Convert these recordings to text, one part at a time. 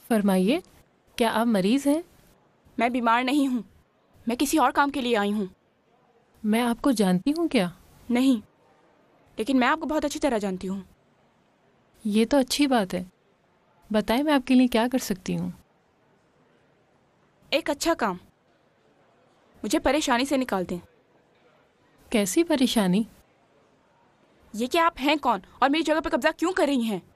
फरमाइए, क्या आप मरीज़ हैं? मैं बीमार नहीं हूँ, मैं किसी और काम के लिए आई हूँ। मैं आपको जानती हूँ क्या? नहीं, लेकिन मैं आपको बहुत अच्छी तरह जानती हूँ। ये तो अच्छी बात है। बताएं मैं आपके लिए क्या कर सकती हूँ? एक अच्छा काम, मुझे परेशानी से निकाल दें। कैसी परेशानी? ये कि आप हैं कौन और मेरी जगह पर कब्जा क्यों कर रही हैं?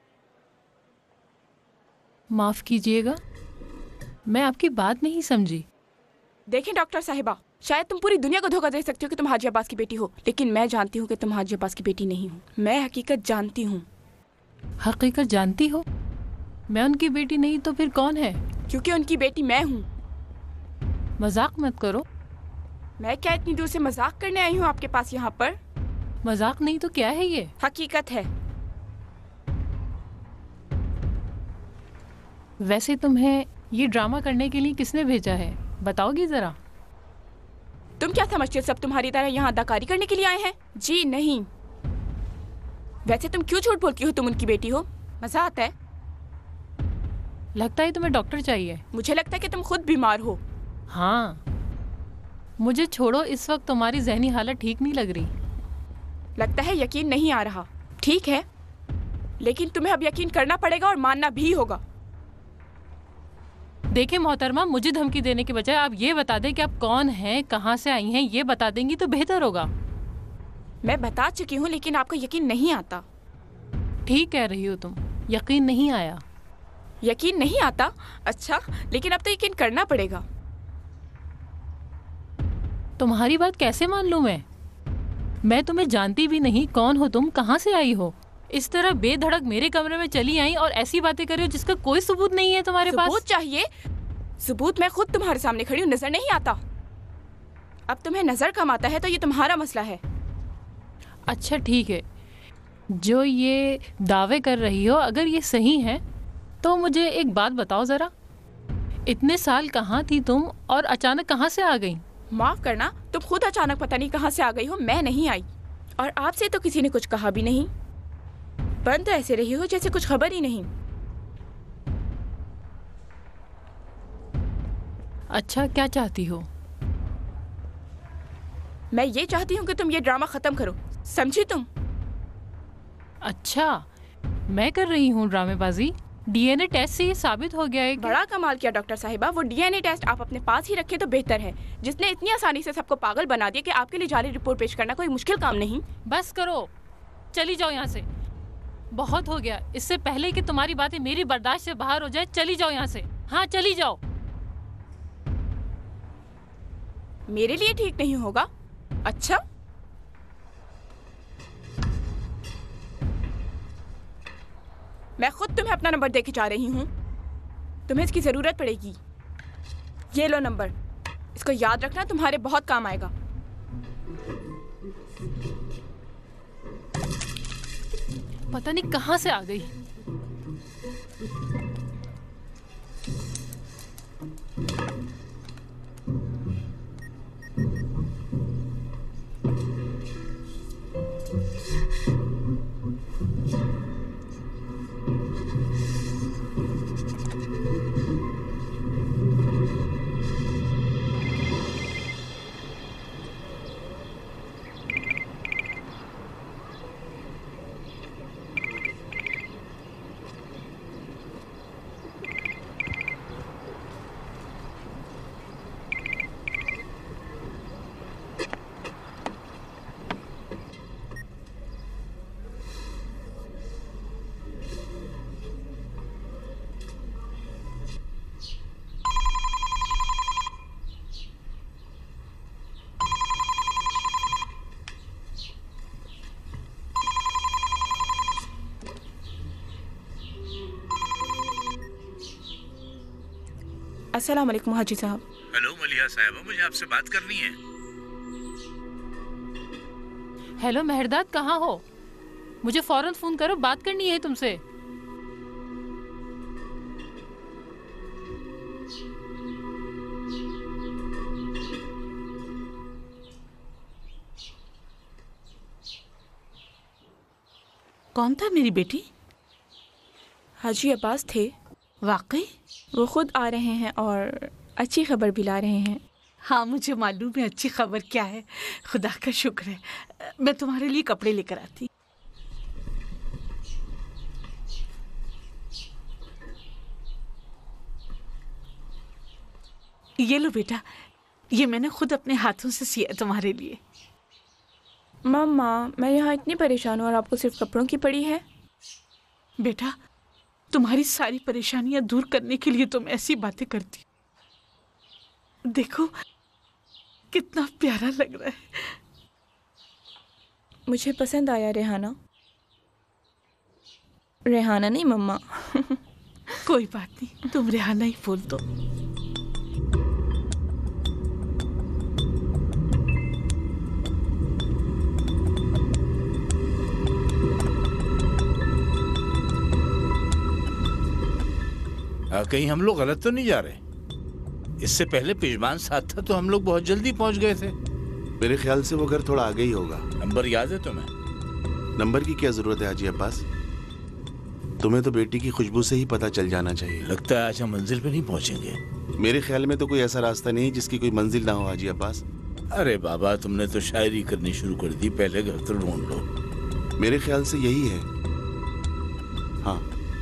माफ़ कीजिएगा, मैं आपकी बात नहीं समझी। देखें डॉक्टर साहिबा, शायद तुम पूरी दुनिया को धोखा दे सकती हो कि तुम हाजी अब्बास की बेटी हो, लेकिन मैं जानती हूँ कि तुम हाजी अब्बास की बेटी नहीं हो। मैं हकीकत जानती हूँ। हकीकत जानती हो? मैं उनकी बेटी नहीं तो फिर कौन है? क्योंकि उनकी बेटी मैं हूँ। मजाक मत करो। मैं क्या इतनी दूर से मजाक करने आई हूँ आपके पास यहाँ पर? मजाक नहीं तो क्या है ये? हकीकत है। वैसे तुम्हें ये ड्रामा करने के लिए किसने भेजा है, बताओगी ज़रा? तुम क्या समझते हो सब तुम्हारी तरह यहाँ अदाकारी करने के लिए आए हैं? जी नहीं। वैसे तुम क्यों झूठ बोलती हो तुम उनकी बेटी हो? मजा आता है? लगता है तुम्हें डॉक्टर चाहिए। मुझे लगता है कि तुम खुद बीमार हो। हाँ, मुझे छोड़ो, इस वक्त तुम्हारी जहनी हालत ठीक नहीं लग रही। लगता है यकीन नहीं आ रहा। ठीक है, लेकिन तुम्हें अब यकीन करना पड़ेगा और मानना भी होगा। देखिए मोहतरमा, मुझे धमकी देने के बजाय आप ये बता दें कि आप कौन हैं, कहाँ से आई हैं। ये बता देंगी तो बेहतर होगा। मैं बता चुकी हूँ, लेकिन आपको यकीन नहीं आता। ठीक कह रही हो तुम, यकीन नहीं आया। यकीन नहीं आता? अच्छा, लेकिन अब तो यकीन करना पड़ेगा। तुम्हारी बात कैसे मान लूं मैं तुम्हें जानती भी नहीं। कौन हो तुम, कहाँ से आई हो? इस तरह बेधड़क मेरे कमरे में चली आई और ऐसी बातें कर रही हो जिसका कोई सबूत नहीं है तुम्हारे पास। सबूत चाहिए? सबूत मैं खुद तुम्हारे सामने खड़ी हूँ, नजर नहीं आता? अब तुम्हें नजर कम आता है तो ये तुम्हारा मसला है। अच्छा ठीक है, जो ये दावे कर रही हो अगर ये सही है तो मुझे एक बात बताओ जरा, इतने साल कहाँ थी तुम और अचानक कहाँ से आ गई? माफ करना, तुम खुद अचानक पता नहीं कहाँ से आ गई हो, मैं नहीं आई। और आपसे तो किसी ने कुछ कहा भी नहीं। बंद तो ऐसे रही हो जैसे कुछ खबर ही नहीं। अच्छा, क्या चाहती हो? मैं ये चाहती हूँ कि तुम ये ड्रामा खत्म करो, समझी तुम? अच्छा, मैं कर रही हूँ ड्रामेबाजी? डीएनए टेस्ट से ये साबित हो गया है कि... बड़ा कमाल किया डॉक्टर साहिबा, वो डीएनए टेस्ट आप अपने पास ही रखें तो बेहतर है, जिसने इतनी आसानी से सबको पागल बना दिया कि आपके लिए जाली रिपोर्ट पेश करना कोई मुश्किल काम नहीं। बस करो, चली जाओ यहाँ से। बहुत हो गया, इससे पहले कि तुम्हारी बातें मेरी बर्दाश्त से बाहर हो जाए, चली जाओ यहाँ से। हाँ, चली जाओ। मेरे लिए ठीक नहीं होगा? अच्छा, मैं खुद तुम्हें अपना नंबर देके जा रही हूँ, तुम्हें इसकी जरूरत पड़ेगी। ये लो नंबर, इसको याद रखना, तुम्हारे बहुत काम आएगा। पता नहीं कहाँ से आ गई। अस्सलाम वालेकुम हाजी साहब। हेलो मलिहा साहबा, मुझे आपसे बात करनी है। हेलो मेहरदाद, कहाँ हो? मुझे फौरन फोन करो, बात करनी है तुमसे। कौन था मेरी बेटी? हाजी अब्बास थे, वाकई? वो खुद आ रहे हैं और अच्छी खबर भी ला रहे हैं। हाँ, मुझे मालूम है अच्छी खबर क्या है। खुदा का शुक्र है। मैं तुम्हारे लिए कपड़े लेकर आती। ये लो बेटा, ये मैंने खुद अपने हाथों से सिया तुम्हारे लिए। मम्मा, मैं यहाँ इतनी परेशान हूँ और आपको सिर्फ कपड़ों की पड़ी है। बेटा, तुम्हारी सारी परेशानियां दूर करने के लिए तुम ऐसी बातें करती। देखो कितना प्यारा लग रहा है। मुझे पसंद आया रेहाना। रेहाना नहीं मम्मा। कोई बात नहीं, तुम रेहाना ही बोल दो। कहीं हम लोग गलत तो नहीं जा रहे? इससे पहले पिजमान साथ था तो हम लोग बहुत जल्दी पहुंच गए थे। मेरे ख्याल से वो घर थोड़ा आगे ही होगा। नंबर याद है तुम्हें? नंबर की क्या जरूरत है हाजी अब्बास? तुम्हें तो बेटी की खुशबू से ही पता चल जाना चाहिए। लगता है आज हम मंजिल पे नहीं पहुंचेंगे। मेरे ख्याल में तो कोई ऐसा रास्ता नहीं जिसकी कोई मंजिल ना हो हाजी अब्बास। अरे बाबा, तुमने तो शायरी करनी शुरू कर दी। पहले घर तो ढूंढ लो। मेरे ख्याल से यही है। हाँ,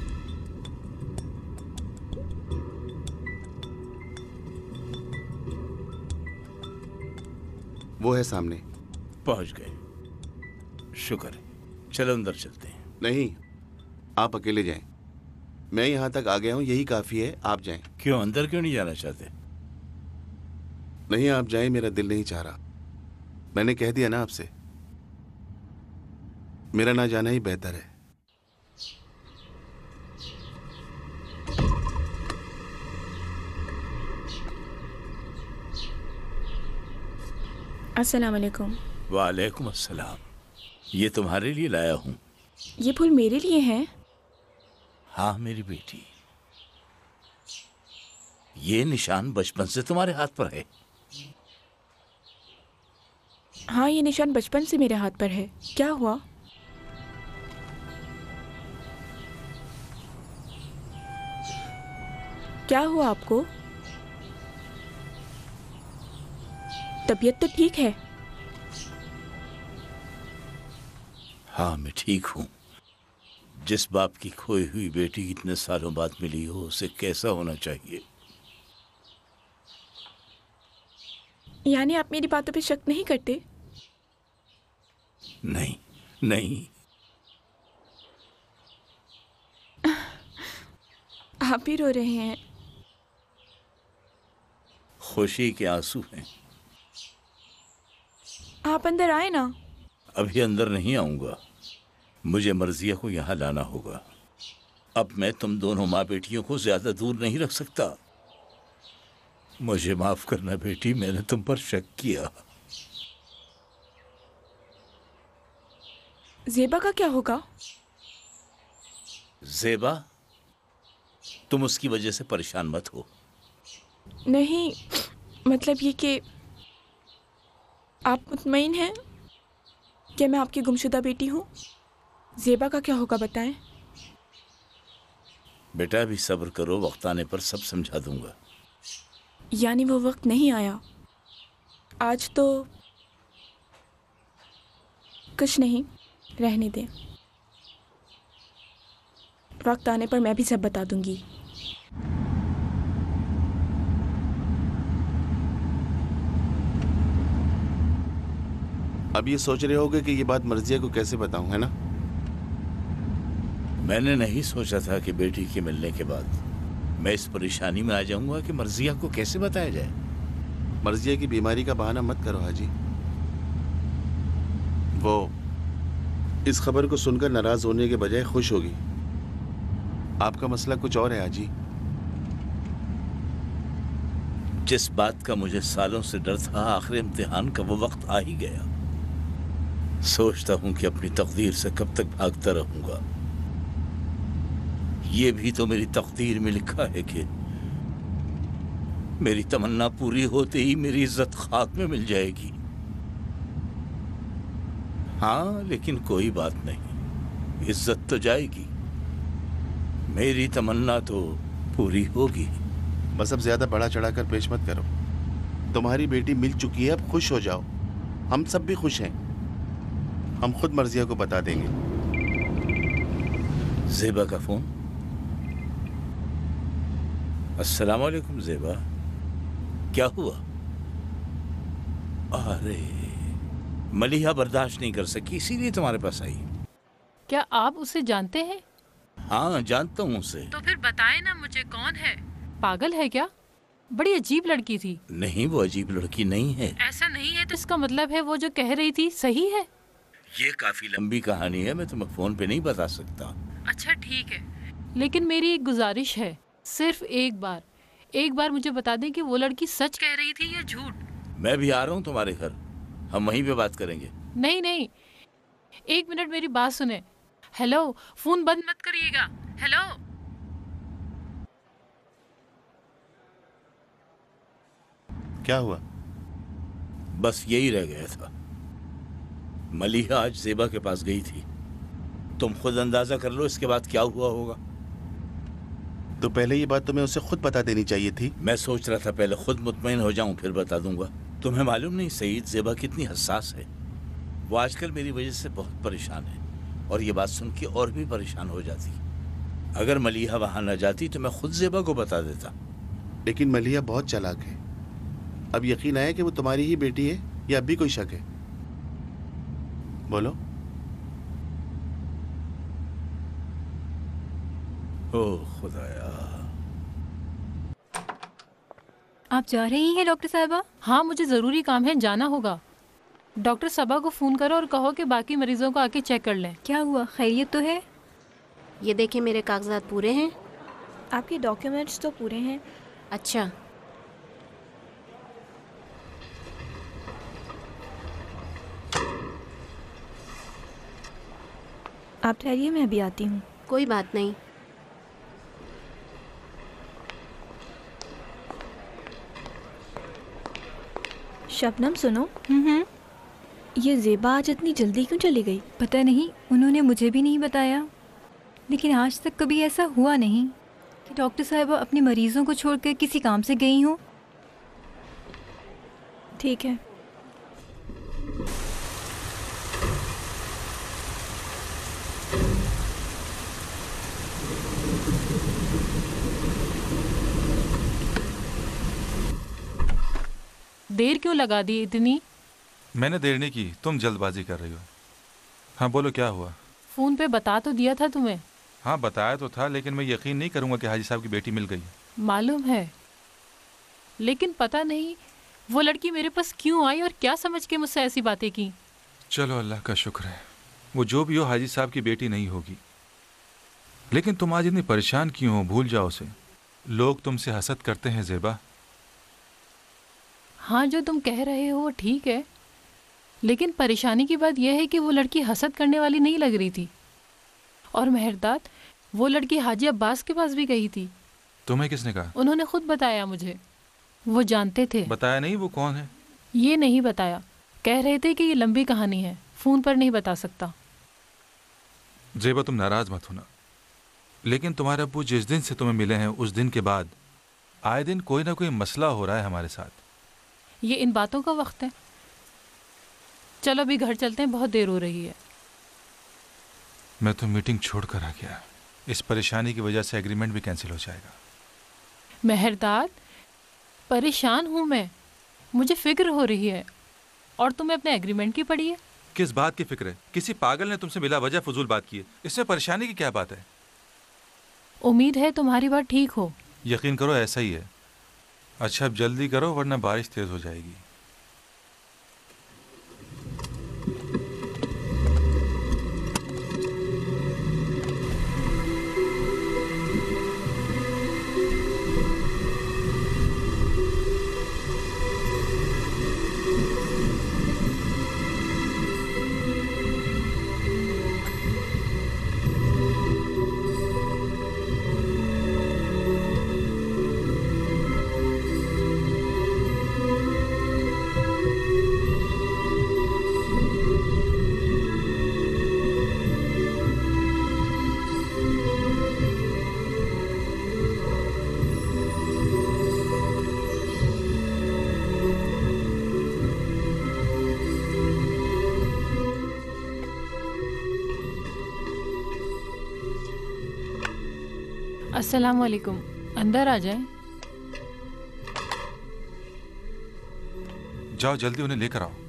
वो है सामने। पहुंच गए, शुक्र है। चलो अंदर चलते हैं। नहीं, आप अकेले जाएं। मैं यहाँ तक आ गया हूँ, यही काफी है। आप जाएं। क्यों, अंदर क्यों नहीं जाना चाहते? नहीं, आप जाएं, मेरा दिल नहीं चाह रहा। मैंने कह दिया ना आपसे, मेरा ना जाना ही बेहतर है। अस्सलाम वालेकुम। वालेकुम अस्सलाम। ये तुम्हारे लिए लाया हूँ। ये फूल मेरे लिए हैं? हाँ मेरी बेटी, ये निशान बचपन से तुम्हारे हाथ पर है। हाँ, ये निशान बचपन से मेरे हाथ पर है। क्या हुआ? क्या हुआ आपको? तबीयत तो ठीक है? हाँ मैं ठीक हूँ। जिस बाप की खोई हुई बेटी इतने सालों बाद मिली हो, उसे कैसा होना चाहिए। यानी आप मेरी बातों पे शक नहीं करते? नहीं नहीं। आप भी रो रहे हैं? खुशी के आंसू हैं। आप अंदर आए ना। अभी अंदर नहीं आऊंगा, मुझे मर्जिया को यहाँ लाना होगा। अब मैं तुम दोनों माँ बेटियों को ज्यादा दूर नहीं रख सकता। मुझे माफ करना बेटी, मैंने तुम पर शक किया। ज़ेबा का क्या होगा? ज़ेबा, तुम उसकी वजह से परेशान मत हो। नहीं, मतलब ये कि आप मुतमईन हैं कि मैं आपकी गुमशुदा बेटी हूँ? ज़ेबा का क्या होगा बताएं। बेटा अभी सब्र करो, वक्त आने पर सब समझा दूंगा। यानी वो वक्त नहीं आया? आज तो कुछ नहीं, रहने दें। वक्त आने पर मैं भी सब बता दूंगी। अब ये सोच रहे होगे कि ये बात मर्जिया को कैसे बताऊं, है ना? मैंने नहीं सोचा था कि बेटी के मिलने के बाद मैं इस परेशानी में आ जाऊंगा कि मर्जिया को कैसे बताया जाए। मर्जिया की बीमारी का बहाना मत करो हाजी। वो इस खबर को सुनकर नाराज होने के बजाय खुश होगी। आपका मसला कुछ और है हाजी। जिस बात का मुझे सालों से डर था, आखिरी इम्तिहान का वो वक्त आ ही गया। सोचता हूं कि अपनी तकदीर से कब तक भागता रहूंगा। ये भी तो मेरी तकदीर में लिखा है कि मेरी तमन्ना पूरी होते ही मेरी इज्जत खाक में मिल जाएगी। हाँ, लेकिन कोई बात नहीं, इज्जत तो जाएगी। मेरी तमन्ना तो पूरी होगी। बस अब ज्यादा बड़ा चढ़ाकर पेश मत करो। तुम्हारी बेटी मिल चुकी है, अब खुश हो जाओ। हम सब भी खुश हैं। हम खुद मर्जिया को बता देंगे। ज़ेबा का फोन। अस्सलाम वालेकुम ज़ेबा, क्या हुआ? अरे मलिहा बर्दाश्त नहीं कर सकी, इसीलिए तुम्हारे पास आई। क्या आप उसे जानते हैं? हाँ जानता हूँ उसे। तो फिर बताएं ना मुझे, कौन है? पागल है क्या? बड़ी अजीब लड़की थी। नहीं, वो अजीब लड़की नहीं है। ऐसा नहीं है तो इसका मतलब है वो जो कह रही थी सही है? ये काफी लंबी कहानी है, मैं तुम्हें फोन पे नहीं बता सकता। अच्छा ठीक है, लेकिन मेरी एक गुजारिश है, सिर्फ एक बार मुझे बता दें कि वो लड़की सच कह रही थी या झूठ। मैं भी आ रहा हूँ तुम्हारे घर, हम वहीं पे बात करेंगे। नहीं, एक मिनट मेरी बात सुने। हेलो, फोन बंद मत करिएगा। हेलो। क्या हुआ? बस यही रह गया था। मलिहा आज ज़ेबा के पास गई थी, तुम खुद अंदाजा कर लो इसके बाद क्या हुआ होगा। तो पहले ये बात तुम्हें उसे खुद बता देनी चाहिए थी। मैं सोच रहा था पहले खुद मुतमईन हो जाऊं फिर बता दूंगा। तुम्हें मालूम नहीं सईद, ज़ेबा कितनी हसास है। वो आजकल मेरी वजह से बहुत परेशान है और ये बात सुन के और भी परेशान हो जाती। अगर मलिहा वहां न जाती तो मैं खुद ज़ेबा को बता देता। लेकिन मलिहा बहुत चालाक है। अब यकीन आया कि वो तुम्हारी ही बेटी है या अब भी कोई शक है? बोलो। ओह खुदाया। आप जा रही हैं डॉक्टर साहिबा? हाँ, मुझे ज़रूरी काम है, जाना होगा। डॉक्टर सबा को फ़ोन करो और कहो कि बाकी मरीजों को आके चेक कर लें। क्या हुआ, खैरियत तो है? ये देखें, मेरे कागजात पूरे हैं। आपके डॉक्यूमेंट्स तो पूरे हैं। अच्छा, आप ठहरिए, मैं अभी आती हूँ। कोई बात नहीं। शबनम सुनो, ये ज़ेबा आज इतनी जल्दी क्यों चली गई? पता नहीं, उन्होंने मुझे भी नहीं बताया। लेकिन आज तक कभी ऐसा हुआ नहीं कि डॉक्टर साहिबा अपने मरीजों को छोड़कर किसी काम से गई हों। ठीक है। देर क्यों लगा दी इतनी? मैंने देर नहीं की, तुम जल्दबाजी कर रही हो। हाँ बोलो, क्या हुआ? फ़ोन पे बता तो दिया था तुम्हें। हाँ बताया तो था, लेकिन मैं यकीन नहीं करूँगा कि हाजी साहब की बेटी मिल गई। मालूम है, लेकिन पता नहीं वो लड़की मेरे पास क्यों आई और क्या समझ के मुझसे ऐसी बातें की। चलो अल्लाह का शुक्र है, वो जो भी हो हाजी साहब की बेटी नहीं होगी। लेकिन तुम आज इतनी परेशान क्यों हो? भूल जाओ उसे। लोग तुमसे हसद करते हैं ज़ेबा। हाँ, जो तुम कह रहे हो वो ठीक है, लेकिन परेशानी की बात यह है कि वो लड़की हसद करने वाली नहीं लग रही थी। और मेहरदाद, वो लड़की हाजी अब्बास के पास भी गई थी। तुम्हें किसने कहा? उन्होंने खुद बताया मुझे। वो जानते थे। बताया नहीं? वो कौन है? ये नहीं बताया, कह रहे थे कि ये लंबी कहानी है, फ़ोन पर नहीं बता सकता। ज़ेबा तुम नाराज़ मत होना, लेकिन तुम्हारे अब्बू जिस दिन से तुम्हें मिले हैं उस दिन के बाद आए दिन कोई ना कोई मसला हो रहा है हमारे साथ। ये इन बातों का वक्त है। चलो अभी घर चलते हैं, बहुत देर हो रही है। मैं तो मीटिंग छोड़कर आ गया। इस परेशानी की वजह से एग्रीमेंट भी कैंसिल हो जाएगा। मेहरदाद, परेशान हूँ मैं, मुझे फिक्र हो रही है। और तुम्हें अपने एग्रीमेंट की पड़ी है? किस बात की फिक्र है? किसी पागल ने तुमसे बिला वजह फजूल बात की है, इसमें परेशानी की क्या बात है? उम्मीद है तुम्हारी बात ठीक हो। यकीन करो ऐसा ही है। अच्छा अब जल्दी करो वरना बारिश तेज हो जाएगी। अस्सलाम वालेकुम, अंदर आ जाएं। जाओ जल्दी उन्हें लेकर आओ।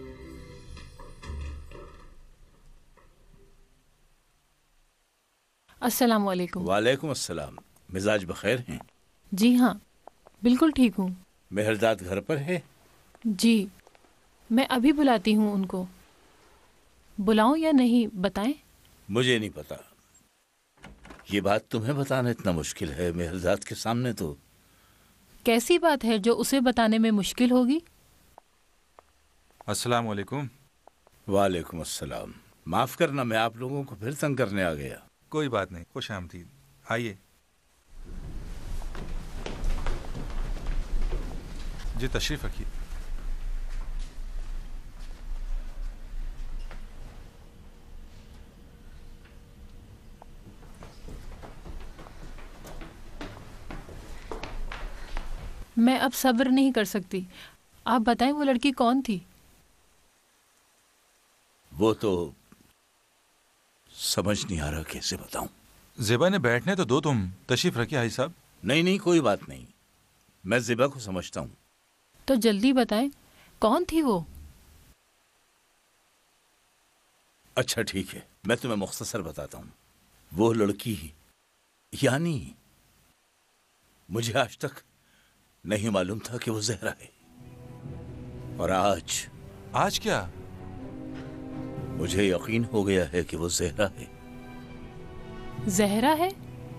अस्सलाम वालेकुम। वालेकुम अस्सलाम। मिजाज बखैर हैं? जी हाँ, बिल्कुल ठीक हूँ। मेहरदाद घर पर है? जी, मैं अभी बुलाती हूँ उनको। बुलाऊं या नहीं, बताएं? मुझे नहीं पता। ये बात तुम्हें बताना इतना मुश्किल है मेहरदाद के सामने तो। कैसी बात है जो उसे बताने में मुश्किल होगी? अस्सलाम वालेकुम। वालेकुम अस्सलाम। माफ करना, मैं आप लोगों को फिर तंग करने आ गया। कोई बात नहीं, खुश आमदीद। आइए जी, तशरीफ रखिए। मैं अब सब्र नहीं कर सकती। आप बताएं वो लड़की कौन थी? वो तो समझ नहीं आ रहा कैसे बताऊं। ज़ेबा ने बैठने तो दो, तुम तशरीफ रखिए हाजी साहब। नहीं नहीं, कोई बात नहीं, मैं ज़ेबा को समझता हूं। तो जल्दी बताएं, कौन थी वो? अच्छा ठीक है, मैं तुम्हें मुख्तसर बताता हूं। वो लड़की, यानी मुझे आज तक नहीं मालूम था कि वो ज़हरा है, और आज क्या? मुझे यकीन हो गया है कि वो ज़हरा है। ज़हरा है?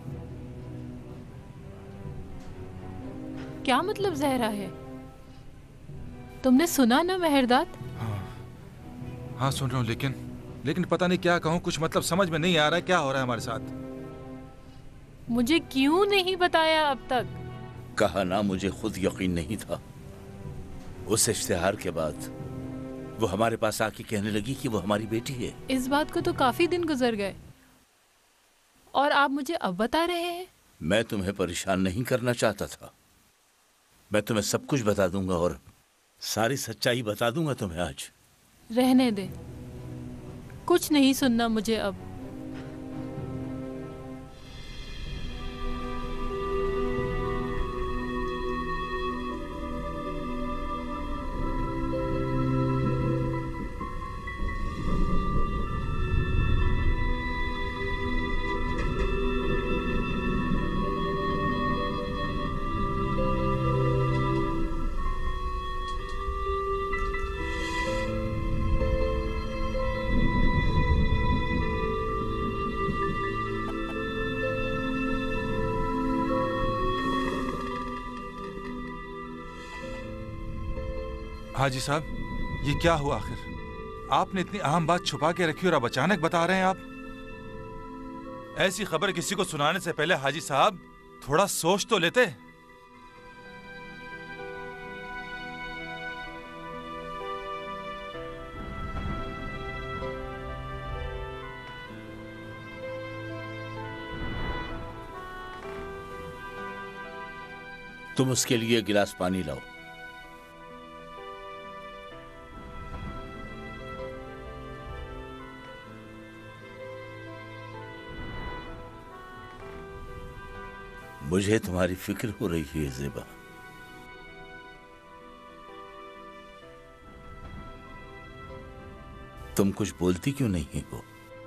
क्या मतलब ज़हरा है? तुमने सुना ना मेहरदाद? हाँ सुन रहा हूँ, लेकिन पता नहीं क्या कहूँ, कुछ मतलब समझ में नहीं आ रहा है क्या हो रहा है हमारे साथ। मुझे क्यों नहीं बताया अब तक? कहा ना, मुझे खुद यकीन नहीं था। उस इश्तिहार के बाद वो हमारे पास आके कहने लगी कि वो हमारी बेटी है। इस बात को तो काफी दिन गुजर गए और आप मुझे अब बता रहे हैं? मैं तुम्हें परेशान नहीं करना चाहता था। मैं तुम्हें सब कुछ बता दूंगा और सारी सच्चाई बता दूंगा तुम्हें आज। रहने दे, कुछ नहीं सुनना मुझे अब। हाजी साहब, ये क्या हुआ आखिर? आपने इतनी अहम बात छुपा के रखी और अब अचानक बता रहे हैं आप? ऐसी खबर किसी को सुनाने से पहले हाजी साहब थोड़ा सोच तो लेते। तुम उसके लिए गिलास पानी लाओ। मुझे तुम्हारी फिक्र हो रही है ज़ेबा। तुम कुछ बोलती क्यों नहीं हो?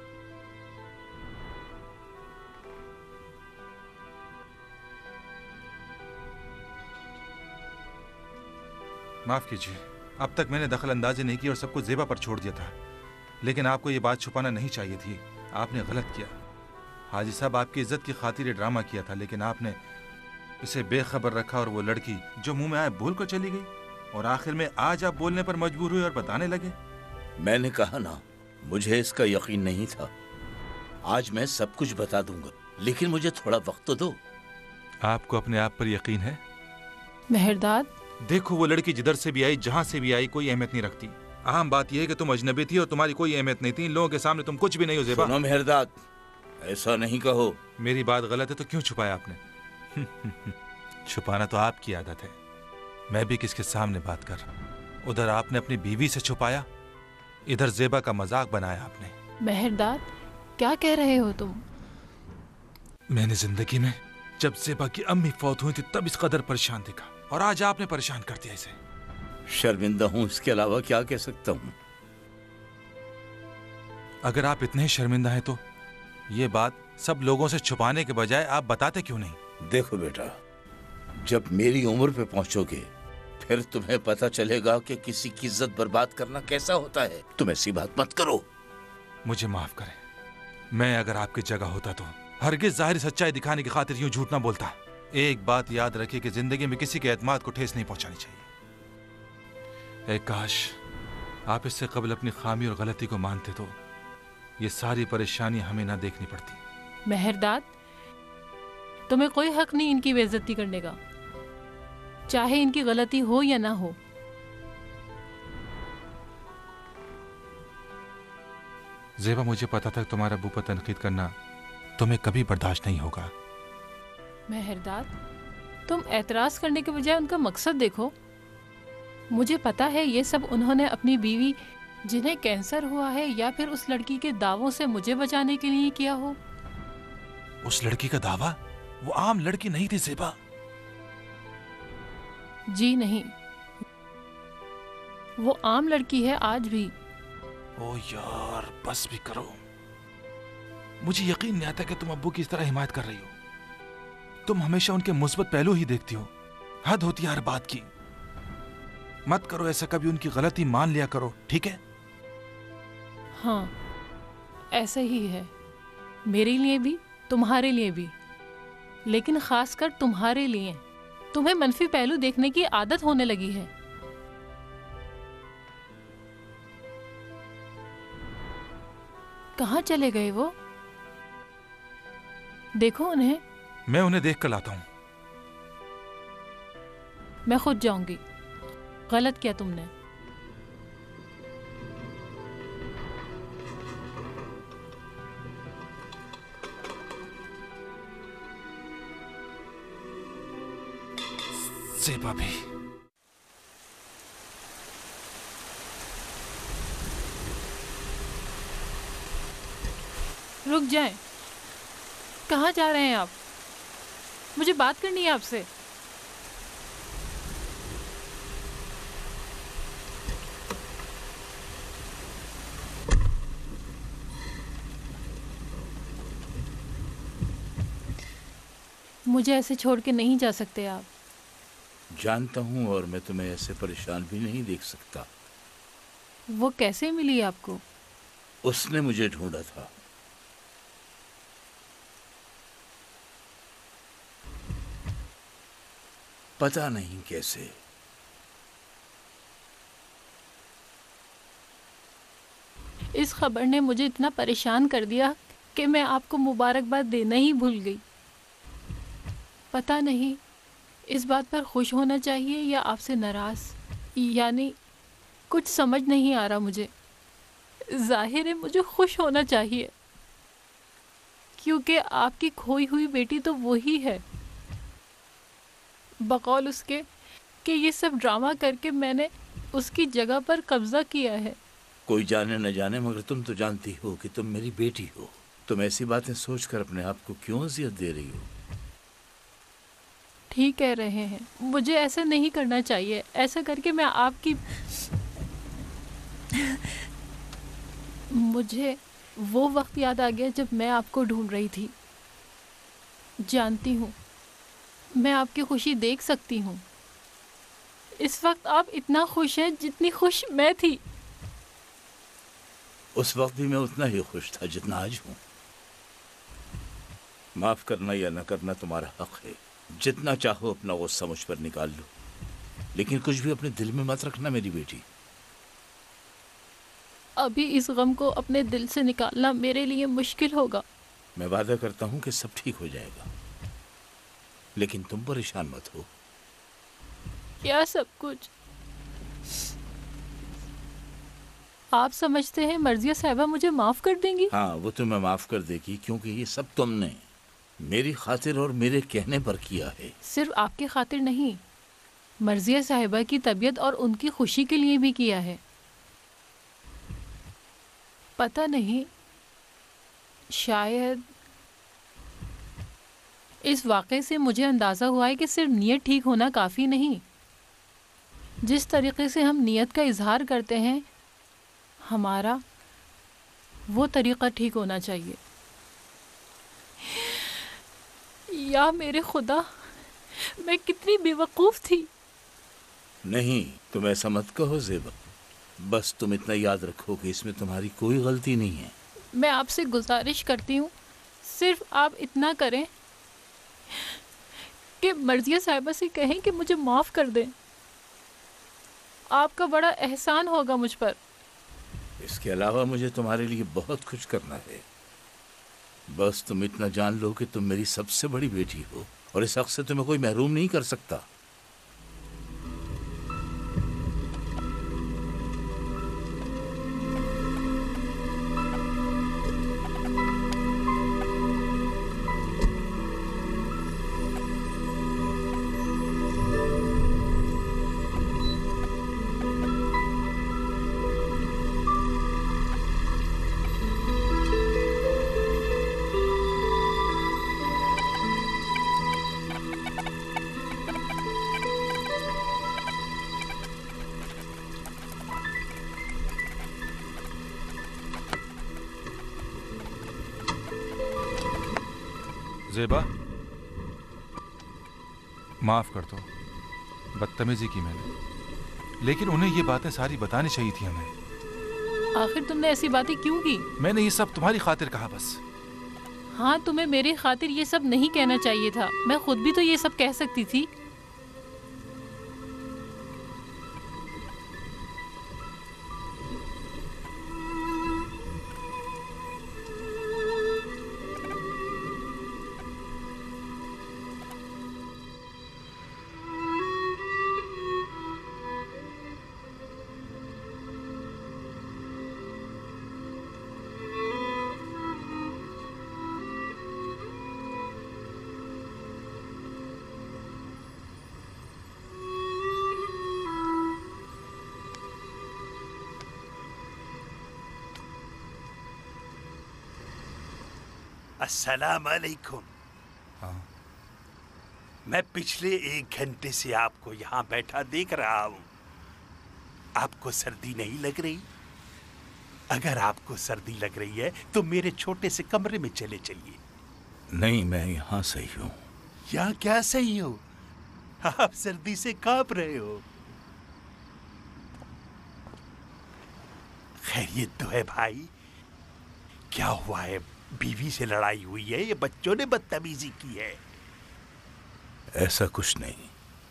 माफ कीजिए, अब तक मैंने दखल अंदाजी नहीं की और सब कुछ ज़ेबा पर छोड़ दिया था, लेकिन आपको ये बात छुपाना नहीं चाहिए थी। आपने गलत किया। हाजी साहब, आपकी इज्जत की खातिर ये ड्रामा किया था, लेकिन आपने इसे बेखबर रखा और वो लड़की जो मुंह में आए बोल कर चली गई, और आखिर में आज आप बोलने पर मजबूर हुए और बताने लगे। मैंने कहा ना, मुझे इसका यकीन नहीं था। आज मैं सब कुछ बता दूंगा, लेकिन मुझे थोड़ा वक्त तो दो। आपको अपने आप पर यकीन है? मेहरदाद, देखो, वो लड़की जिधर से भी आई, जहां से भी आई, कोई अहमियत नहीं रखती। अहम बात यह है कि तुम अजनबी थी और तुम्हारी कोई अहमियत नहीं थी। इन लोगों के सामने तुम कुछ भी नहीं हो ज़ेबा। सुनो मेहरदाद, ऐसा नहीं कहो। मेरी बात गलत है तो क्यों छुपाया आपने? छुपाना तो आपकी आदत है। मैं भी किसके सामने बात कर रहा हूं? उधर आपने अपनी बीवी से छुपाया, इधर ज़ेबा का मजाक बनाया आपने। मेहरदाद, क्या कह रहे हो तुम? मैंने जिंदगी में जब ज़ेबा की अम्मी फौत हुई थी तब इस कदर परेशान देखा, और आज आपने परेशान कर दिया इसे। शर्मिंदा हूं, इसके अलावा क्या कह सकता हूं। अगर आप इतने ही शर्मिंदा हैं तो ये बात सब लोगों से छुपाने के बजाय आप बताते क्यों नहीं? देखो बेटा, जब मेरी उम्र पे पहुंचोगे फिर तुम्हें पता चलेगा कि किसी की इज्जत बर्बाद करना कैसा होता है। तुम ऐसी बात मत करो। मुझे माफ करें, मैं अगर आपकी जगह होता तो हरगिज जाहिर सच्चाई दिखाने की खातिर यूं झूठ ना बोलता। एक बात याद रखिए कि जिंदगी में किसी के एतमाद को ठेस नहीं पहुंचानी चाहिए। काश आप इससे कबल अपनी खामी और गलती को मानते तो ये सारी परेशानी हमें ना देखनी पड़ती। मेहरदाद, तुम्हें कोई हक नहीं इनकी बेइज्जती करने का, चाहे इनकी गलती हो या ना हो। ज़ेबा, मुझे पता था तुम्हारा अब्बू पर तनकीद करना तुम्हें कभी बर्दाश्त नहीं होगा। मेहरदाद, तुम एतराज करने के बजाय उनका मकसद देखो। मुझे पता है ये सब उन्होंने अपनी बीवी जिन्हें कैंसर हुआ है या फिर उस लड़की के दावों से मुझे बचाने के लिए किया हो। उस लड़की का दावा? वो आम लड़की नहीं थी ज़ेबा। जी नहीं, वो आम लड़की है आज भी। ओ यार, बस भी करो। मुझे यकीन नहीं आता कि तुम अब्बू की इस तरह हिमायत कर रही हो। तुम हमेशा उनके मुस्बत पहलू ही देखती हो। हद होती है हर बात की। मत करो ऐसा, कभी उनकी गलती मान लिया करो, ठीक है? हाँ, ऐसा ही है, मेरे लिए भी तुम्हारे लिए भी, लेकिन खासकर तुम्हारे लिए। तुम्हें मनफी पहलू देखने की आदत होने लगी है। कहाँ चले गए वो? देखो उन्हें। मैं उन्हें देख कर लाता हूं। मैं खुद जाऊंगी। गलत किया तुमने। ज़ेबा भी। रुक जाएं। कहाँ जा रहे हैं आप? मुझे बात करनी है आपसे। मुझे ऐसे छोड़ के नहीं जा सकते आप। जानता हूं, और मैं तुम्हें ऐसे परेशान भी नहीं देख सकता। वो कैसे मिली आपको? उसने मुझे ढूंढा था। पता नहीं कैसे। इस खबर ने मुझे इतना परेशान कर दिया कि मैं आपको मुबारकबाद देना ही भूल गई। पता नहीं इस बात पर खुश होना चाहिए या आपसे नाराज, यानी कुछ समझ नहीं आ रहा मुझे। जाहिर है मुझे खुश होना चाहिए, क्योंकि आपकी खोई हुई बेटी तो वही है। बकौल उसके कि ये सब ड्रामा करके मैंने उसकी जगह पर कब्जा किया है। कोई जाने न जाने, मगर तुम तो जानती हो कि तुम मेरी बेटी हो। तुम ऐसी बातें सोचकर अपने आप को क्यों अजियत दे रही हो? ठीक कह रहे हैं, मुझे ऐसा नहीं करना चाहिए। ऐसा करके मैं आपकी मुझे वो वक्त याद आ गया जब मैं आपको ढूंढ रही थी। जानती हूँ मैं आपकी खुशी देख सकती हूँ। इस वक्त आप इतना खुश हैं जितनी खुश मैं थी। उस वक्त भी मैं उतना ही खुश था जितना आज हूँ। माफ करना या न करना तुम्हारा हक है। जितना चाहो अपना गुस्सा मुझ पर निकाल लो, लेकिन कुछ भी अपने दिल में मत रखना मेरी बेटी। अभी इस गम को अपने दिल से निकालना मेरे लिए मुश्किल होगा। मैं वादा करता हूँ कि सब ठीक हो जाएगा, लेकिन तुम परेशान मत हो। क्या सब कुछ? आप समझते हैं मर्जिया साहिबा मुझे माफ कर देंगी? हाँ, वो तुम्हें माफ कर देगी, क्योंकि ये सब तुमने मेरी खातिर और मेरे कहने पर किया है। सिर्फ आपकी खातिर नहीं, मर्जिया साहिबा की तबीयत और उनकी खुशी के लिए भी किया है। पता नहीं, शायद इस वाक़े से मुझे अंदाज़ा हुआ है कि सिर्फ नीयत ठीक होना काफ़ी नहीं, जिस तरीके से हम नीयत का इजहार करते हैं हमारा वो तरीक़ा ठीक होना चाहिए। या मेरे खुदा, मैं कितनी बेवकूफ़ थी। नहीं, तुम ऐसा मत कहो ज़ेबा। बस तुम इतना याद रखो कि इसमें तुम्हारी कोई गलती नहीं है। मैं आपसे गुजारिश करती हूँ, सिर्फ आप इतना करें कि मर्जिया साहिबा से कहें कि मुझे माफ़ कर दें। आपका बड़ा एहसान होगा मुझ पर। इसके अलावा मुझे तुम्हारे लिए बहुत कुछ करना है। बस तुम इतना जान लो कि तुम मेरी सबसे बड़ी बेटी हो और इस हक से तुम्हें कोई महरूम नहीं कर सकता। ज़ेबा, माफ़ कर दो, बदतमीजी की मैंने, लेकिन उन्हें ये बातें सारी बतानी चाहिए थी हमें। आखिर तुमने ऐसी बातें क्यों की? मैंने ये सब तुम्हारी खातिर कहा बस। हाँ, तुम्हें मेरी खातिर ये सब नहीं कहना चाहिए था। मैं खुद भी तो ये सब कह सकती थी। अस्सलाम अलैकुम। हाँ। मैं पिछले 1 घंटे से आपको यहाँ बैठा देख रहा हूँ। आपको सर्दी नहीं लग रही? अगर आपको सर्दी लग रही है तो मेरे छोटे से कमरे में चले चलिए। नहीं, मैं यहाँ सही हूँ। यहाँ क्या सही हो? आप सर्दी से कांप रहे हो। खैरियत तो है भाई? क्या हुआ है? बीवी से लड़ाई हुई है या बच्चों ने बदतमीजी की है? ऐसा कुछ नहीं।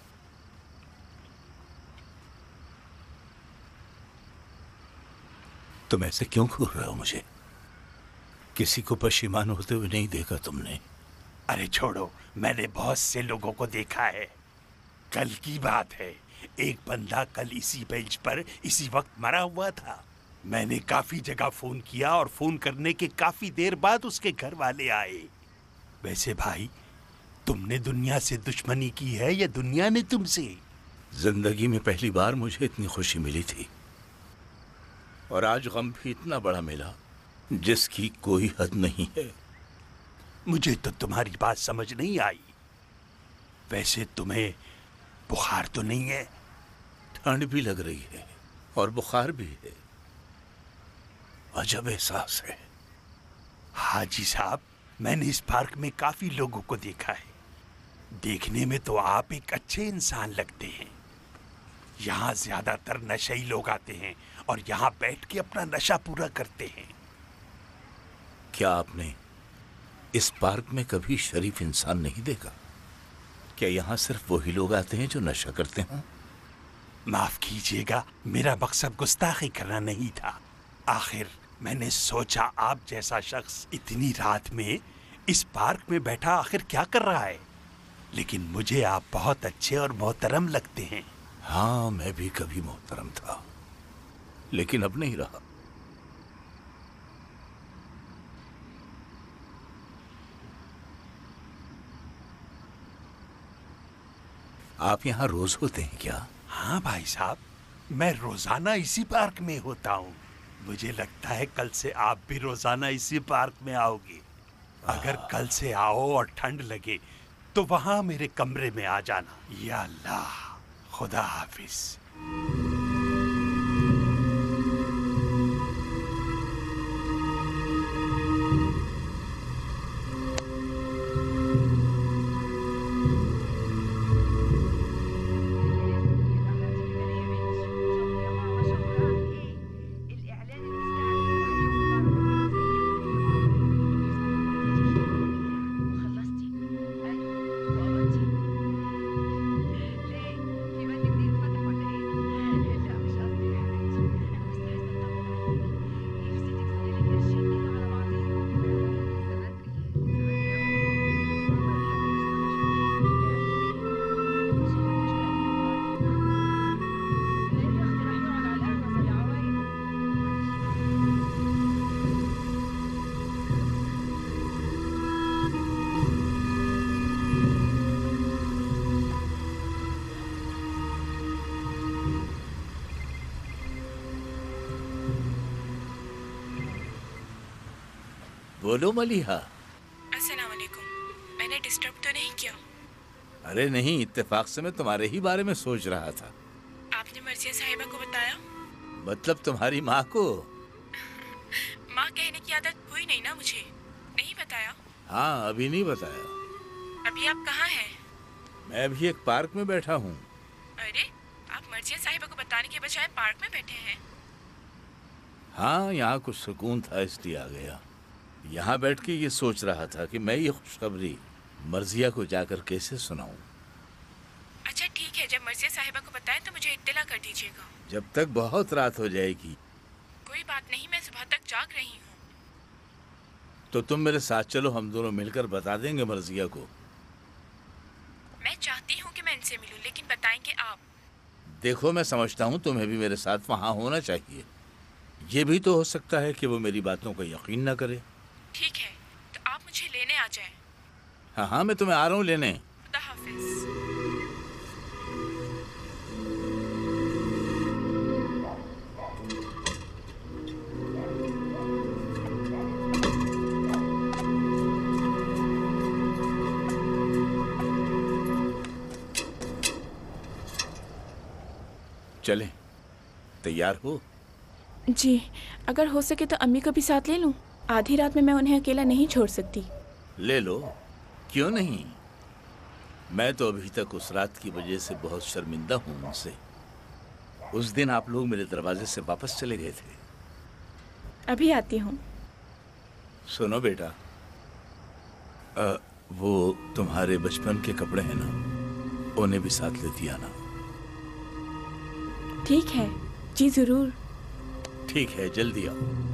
तुम ऐसे क्यों घूर रहे हो मुझे? किसी को परेशान होते हुए नहीं देखा तुमने। अरे छोड़ो, मैंने बहुत से लोगों को देखा है। कल की बात है, एक बंदा कल इसी बेंच पर इसी वक्त मरा हुआ था। मैंने काफी जगह फोन किया और फोन करने के काफी देर बाद उसके घर वाले आए। वैसे भाई, तुमने दुनिया से दुश्मनी की है या दुनिया ने तुमसे? जिंदगी में पहली बार मुझे इतनी खुशी मिली थी और आज गम भी इतना बड़ा मिला जिसकी कोई हद नहीं है। मुझे तो तुम्हारी बात समझ नहीं आई। वैसे तुम्हें बुखार तो नहीं है? ठंड भी लग रही है और बुखार भी है। अजब एहसास है। हाजी साहब, मैंने इस पार्क में काफी लोगों को देखा है। देखने में तो आप एक अच्छे इंसान लगते हैं। यहाँ ज्यादातर नशेई लोग आते हैं और यहाँ बैठ के अपना नशा पूरा करते हैं। क्या आपने इस पार्क में कभी शरीफ इंसान नहीं देखा? क्या यहाँ सिर्फ वही लोग आते हैं जो नशा करते हैं? माफ कीजिएगा, मेरा मकसद गुस्ताखी करना नहीं था। आखिर मैंने सोचा आप जैसा शख्स इतनी रात में इस पार्क में बैठा आखिर क्या कर रहा है। लेकिन मुझे आप बहुत अच्छे और मोहतरम लगते हैं। हाँ, मैं भी कभी मोहतरम था, लेकिन अब नहीं रहा। आप यहाँ रोज होते हैं क्या? हाँ भाई साहब, मैं रोजाना इसी पार्क में होता हूँ। मुझे लगता है कल से आप भी रोजाना इसी पार्क में आओगे। अगर कल से आओ और ठंड लगे तो वहां मेरे कमरे में आ जाना। या अल्लाह, खुदा हाफिज। बोलो मलिहा। अस्सलाम वालेकुम। मैंने डिस्टर्ब तो नहीं किया? अरे नहीं, इत्तेफाक से मैं तुम्हारे ही बारे में सोच रहा था। आपने मर्जिया साहिबा को बताया? मतलब तुम्हारी माँ को? माँ कहने की आदत हुई नहीं ना मुझे। नहीं बताया? हाँ, अभी नहीं बताया। अभी आप कहाँ हैं? मैं अभी एक पार्क में बैठा हूँ। अरे, आप मर्जिया साहिबा को बताने के बजाय पार्क में बैठे हैं? हाँ, यहाँ कुछ सुकून था इसलिए आ गया। यहाँ बैठ के ये सोच रहा था कि मैं ये खुशखबरी मर्जिया को जाकर कैसे सुनाऊं। अच्छा ठीक है, जब मर्जिया साहिबा को बताएं तो मुझे इत्तला कर दीजिएगा। जब तक बहुत रात हो जाएगी। कोई बात नहीं, मैं सुबह तक जाग रही हूँ। तो तुम मेरे साथ चलो, हम दोनों मिलकर बता देंगे मर्जिया को। मैं चाहती हूँ कि मैं इनसे मिलूं, लेकिन बताएंगे आप? देखो, मैं समझता हूँ तुम्हें भी मेरे साथ वहाँ होना चाहिए। ये भी तो हो सकता है कि वो मेरी बातों को यकीन न करे। ठीक है, तो आप मुझे लेने आ जाएं। हाँ हाँ, मैं तुम्हें आ रहा हूँ लेने। खुदा हाफिज। चले, तैयार हो? जी, अगर हो सके तो अम्मी को भी साथ ले लूं। आधी रात में मैं उन्हें अकेला नहीं छोड़ सकती। ले लो, क्यों नहीं। मैं तो अभी तक उस रात की वजह से बहुत शर्मिंदा हूँ उनसे। उस दिन आप लोग मेरे दरवाजे से वापस चले गए थे। अभी आती हूँ। सुनो बेटा, वो तुम्हारे बचपन के कपड़े हैं ना, उन्हें भी साथ लेती आना। ठीक है जी, जरूर। ठीक है, जल्दी आओ।